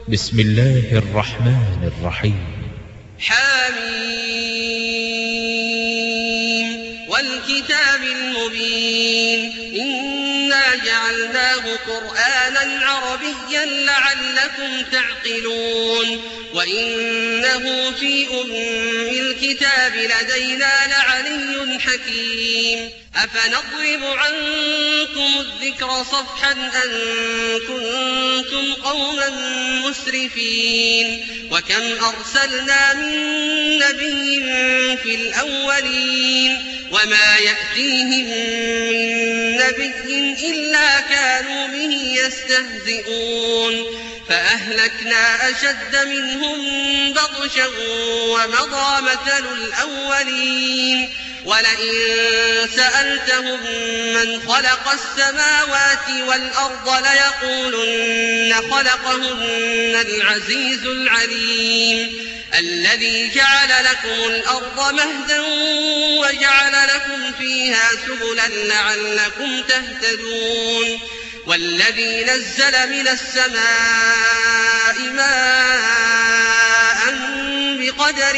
بسم الله الرحمن الرحيم. حميم والكتاب المبين إنا جعلناه قرآنا عربيا لعلكم تعقلون وإنه في الكتاب لدينا لعلي حكيم أفنضرب عنكم الذكر صفحا أن كنتم قوما مسرفين وكم أرسلنا من نبي في الأولين وما يأتيهم من نبي إلا كانوا به يستهزئون فأهلكنا أشد منهم بطشا ومضى مثل الأولين ولئن سألتهم من خلق السماوات والأرض ليقولن خلقهن العزيز العليم الذي جعل لكم الأرض مهدا وجعل لكم فيها سبلا لعلكم تهتدون والذي نزل من السماء ماء بقدر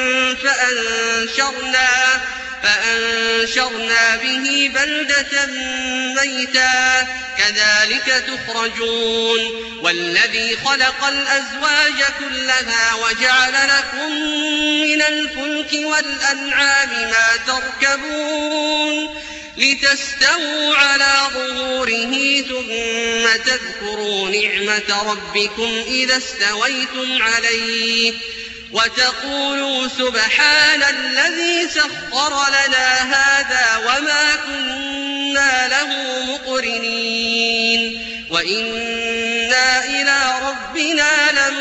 فأنشرنا به بلدة ميتا كذلك تخرجون والذي خلق الأزواج كلها وجعل لكم من الفلك والأنعام ما تركبون لتستووا على ظهوره ثم تذكروا نعمة ربكم إذا استويتم عليه وتقولوا سبحان الذي سخر لنا هذا وما كنا له مقرنين وإنا إلى ربنا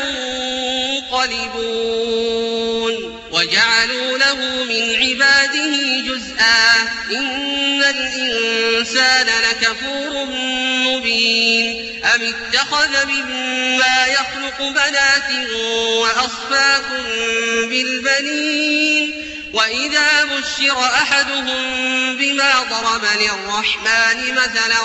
لمنقلبون وجعلوا له من عباده جزءا إن الإنسان لكفور مبين أم اتخذ مما يخلق بنات وأصفاكم بالبنين وإذا بشر أحدهم بما ضرب للرحمن مثلا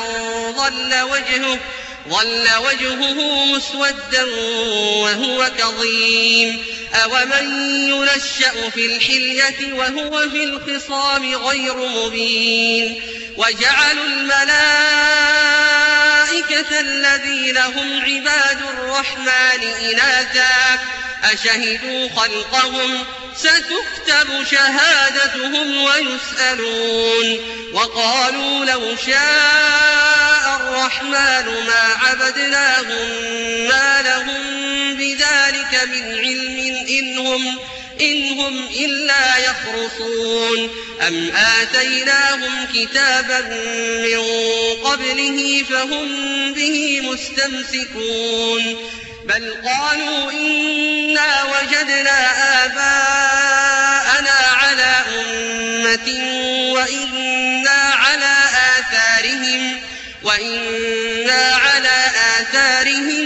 ظل وجهه مسودا وهو كظيم أومن ينشأ في الحلية وهو في الخصام غير مبين وجعلوا الملائكة الذين هم عباد الرحمن إناثا أشهدوا خلقهم ستكتب شهادتهم ويسألون وقالوا لو شاء الرحمن ما عبدناهم ما لهم بذلك من علم إن هم إلا يخرصون أم آتيناهم كتابا من قبله فهم به مستمسكون بل قالوا إنا وجدنا آباءنا على أمة وإنا على آثارهم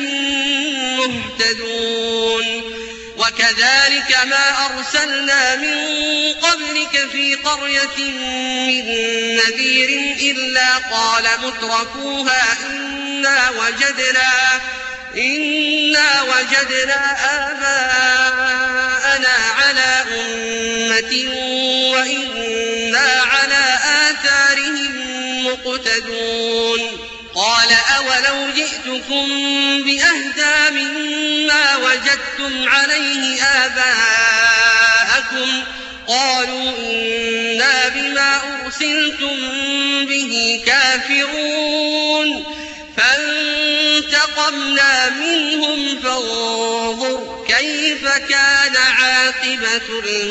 مهتدون وكذلك ما أرسلنا من قبلك في قرية من نذير إلا قال مترفوها إنا وجدنا آباءنا على أمة وإنا على آثارهم مقتدون قال أولو جئتكم بأهدى مما وجدتم عليه آباءكم قالوا إنا بما أرسلتم به كافرون فانتقمنا منهم فانظر كيف كان عاقبة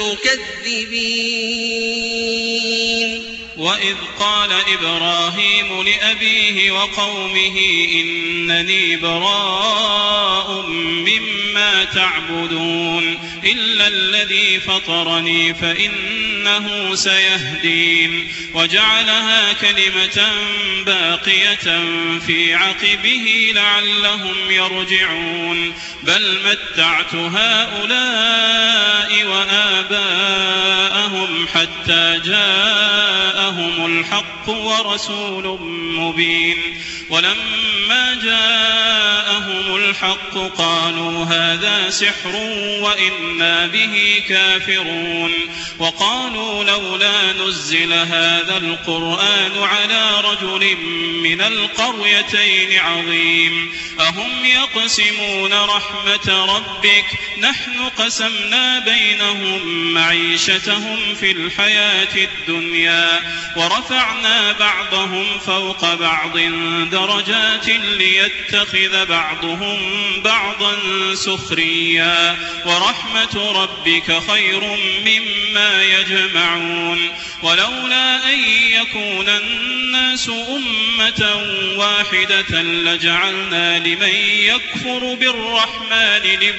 المكذبين وإذ قال إبراهيم لأبيه وقومه إنني براء مما تعبدون إلا الذي فطرني فإنه سيهدين وجعلها كلمة باقية في عقبه لعلهم يرجعون بل متعت هؤلاء وآباءهم حتى جاءهم الحق ورسول مبين ولما جاءهم الحق قالوا هذا سحر وإنا به كافرون وقالوا لولا نزل هذا القرآن على رجل من القريتين عظيم أهم يقسمون رحمة ربك نحن قسمنا بينهم معيشتهم في الحياة الدنيا ورفعنا بعضهم فوق بعض درجات ليتخذ بعضهم بعضا سخريا ورحمة ربك خير مما يجمعون ولولا أن يكون الناس أمة واحدة لجعلنا لمن يكفر بالرحمن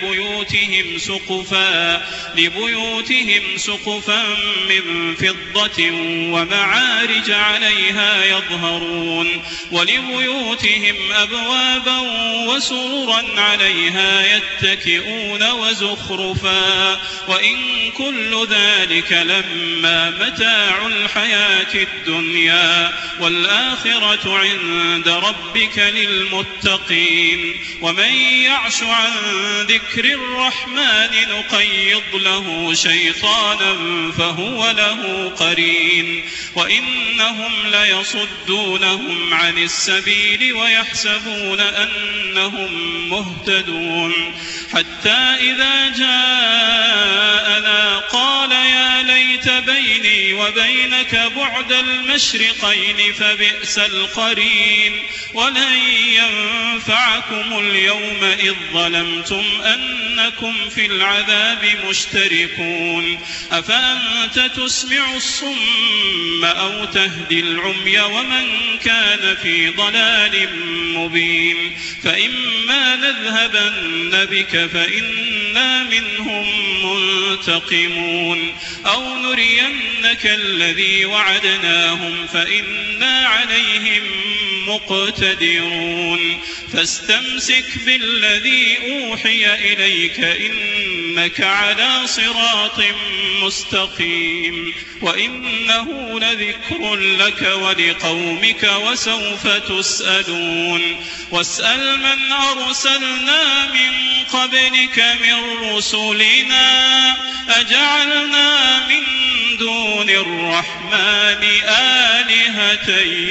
لبيوتهم سقفا من فضة ومعارج عليها يظهرون ولبيوتهم أبوابا وسررا عليها يتكئون وزخرفا وإن كل ذلك لما متاع الحياة الدنيا والآخرة عند ربك للمتقين ومن يعش عن ذكر الرحمن نقيض له شيطانا فهو له قرين وإنهم ليصدونهم عن السبيل ويحسبون أنهم مهتدون حتى إذا جاءنا قال يا ليت بيني وبينك بعد المشرقين فبئس القرين ولن ينفعكم اليوم إذ ظلمتم أنكم في العذاب مشتركون أفأنت تسمع الصم أو تهدي العمي ومن كان في ضلال مبين فإما نذهبن بك فإنا منهم منتقمون أو نرينك الذي وعدناهم فإنا عليهم مقتدرون فاستمسك بالذي أوحي إليك إنك على صراط مستقيم وإنه لذكر لك ولقومك وسوف تسألون واسأل من أرسلنا من قبلك من رسلنا أجعلنا من دون الرحمن آلهة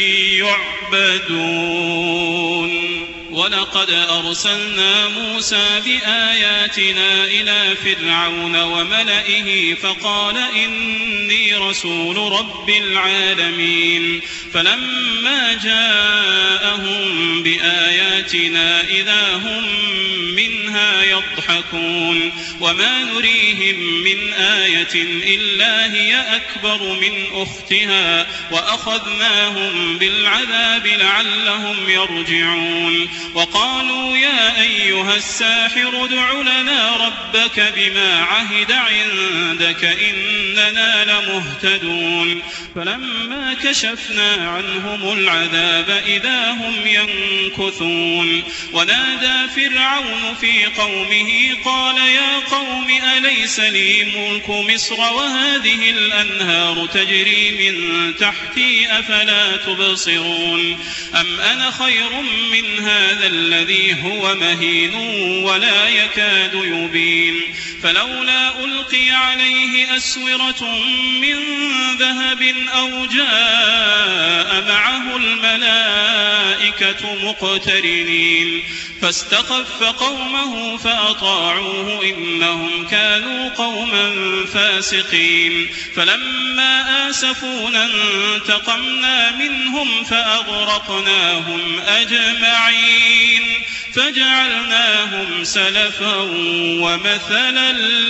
يعبدون ولقد أرسلنا موسى بآياتنا إلى فرعون وملئه فقال إني رسول رب العالمين فلما جاءهم بآياتنا إذا هم منها يضحكون وما نريهم من آية إلا هي أكبر من أختها وأخذناهم بالعذاب لعلهم يرجعون وقالوا يا أيها الساحر ادع لنا ربك بما عهد عندك إننا لمهتدون فلما كشفنا عنهم العذاب إذا هم ينكثون ونادى فرعون في قومه قال يا قوم أليس لي ملك مصر وهذه الأنهار تجري من تحتي أفلا تبصرون أم أنا خير من هذا الذي هو مهين ولا يكاد يبين فلولا ألقي عليه أسورة من ذهب أو جاء معه الملائكة مقترنين فاستخف قومه فأطاعوه إنهم كانوا قوما فاسقين فلما آسفونا انتقمنا منهم فأغرقناهم أجمعين فجعلناهم سلفا ومثلا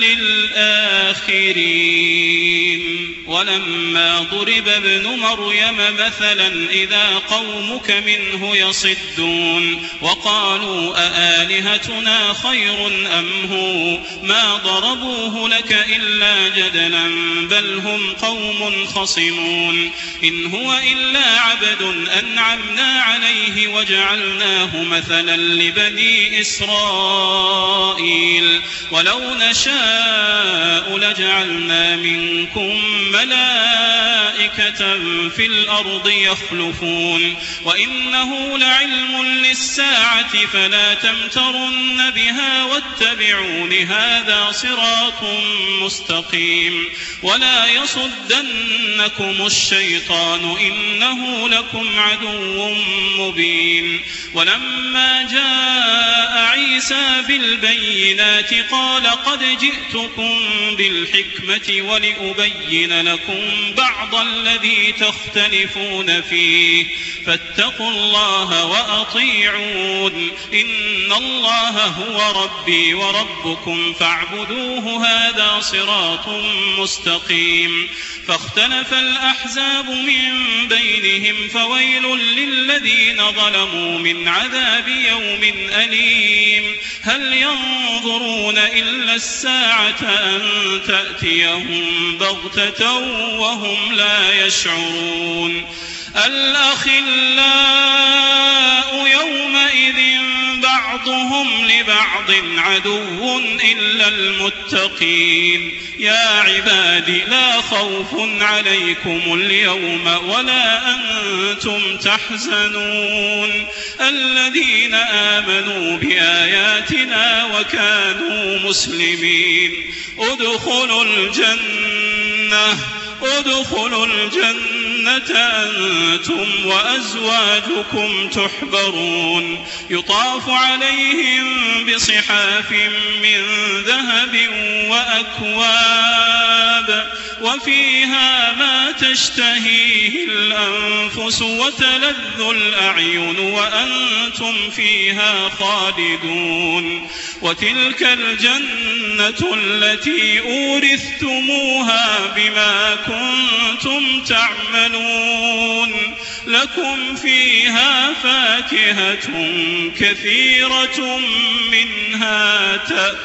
للآخرين ولما ضرب ابن مريم مثلا إذا قومك منه يصدون وقالوا أآلهتنا خير أم هو ما ضربوه لك إلا جدلا بل هم قوم خصمون إن هو إلا عبد أنعمنا عليه وجعلناه مثلا لبني إسرائيل ولو نشاء لجعلنا منكم ملائكة وملائكة في الأرض يخلفون وإنه لعلم للساعة فلا تمترن بها واتبعون هذا صراط مستقيم ولا يصدنكم الشيطان إنه لكم عدو مبين. ولما جاء عيسى بالبينات قال قد جئتكم بالحكمة ولأبين لكم بعض الذي تختلفون فيه فاتقوا الله وأطيعون إن الله هو ربي وربكم فاعبدوه هذا صراط مستقيم. فاختلف الأحزاب من بينهم فويل للذين ظلموا من عذاب يوم أليم. هل ينظرون إلا الساعة أن تأتيهم بغتة وهم لا يشعرون. الأخلاء يومئذ بعضهم لبعض عدو إلا المتقين. يا عباد لا خوف عليكم اليوم ولا أنتم تحزنون الذين آمنوا بآياتنا وكانوا مسلمين. ادخلوا الجنة أنتم وأزواجكم تحبرون يطاف عليهم بصحاف من ذهب وأكواب وفيها ما تشتهيه الأنفس وتلذ الأعين وأنتم فيها خالدون. وتلك الجنة التي أورثتموها بما كنتم تعملون لكم فيها فاكهة كثيرة منها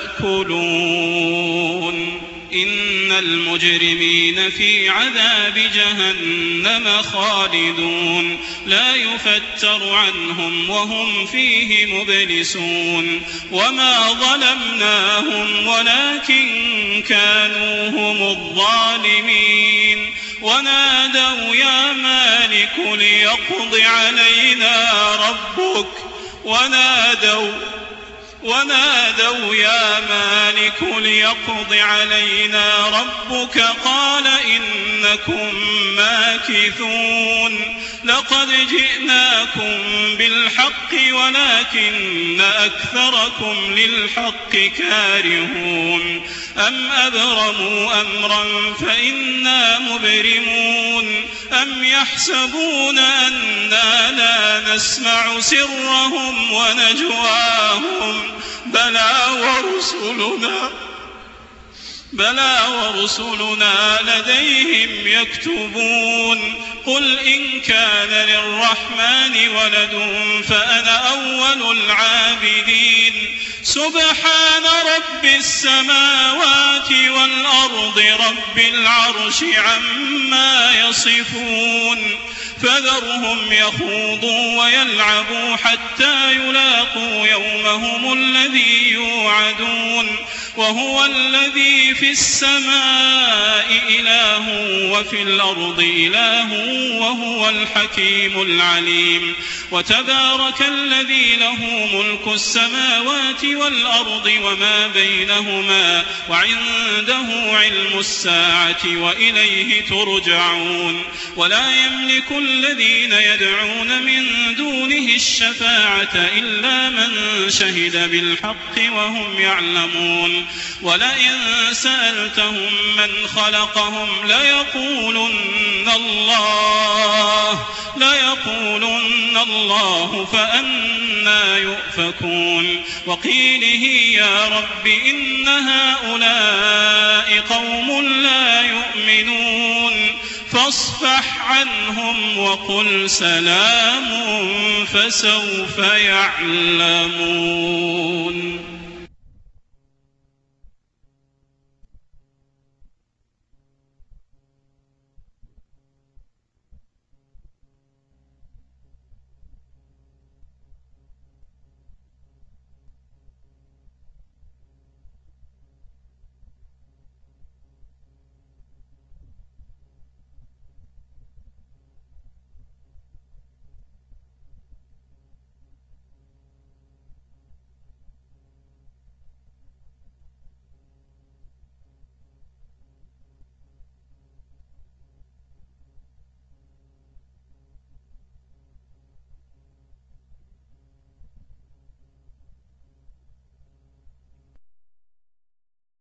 تأكلون. إن المجرمين في عذاب جهنم خالدون لا يفتر عنهم وهم فيه مبلسون. وما ظلمناهم ولكن كانوا هم الظالمين. ونادوا يا مالك ليقض علينا ربك ونادوا يا مالك ليقض علينا ربك قال إنكم ماكثون. لقد جئناكم بالحق ولكن أكثركم للحق كارهون. أم أبرموا أمرا فإنا مبرمون. أم يحسبون أنا لا نسمع سرهم ونجواهم بلى ورسلنا لديهم يكتبون. قل إن كان للرحمن ولد فأنا أول العابدين. سبحان رب السماوات والأرض رب العرش عما يصفون. فذرهم يخوضوا ويلعبوا حتى يلاقوا يومهم الذي يوعدون. وهو الذي في السماء إله وفي الأرض إله وهو الحكيم العليم. وتبارك الذي له ملك السماوات والأرض وما بينهما وعنده علم الساعة وإليه ترجعون. ولا يملك الذين يدعون من دونه الشفاعة إلا من شهد بالحق وهم يعلمون. ولئن سألتهم من خلقهم ليقولن الله فأنى يؤفكون. وقيله يا رب إن هؤلاء قوم لا يؤمنون فاصفح عنهم وقل سلام فسوف يعلمون.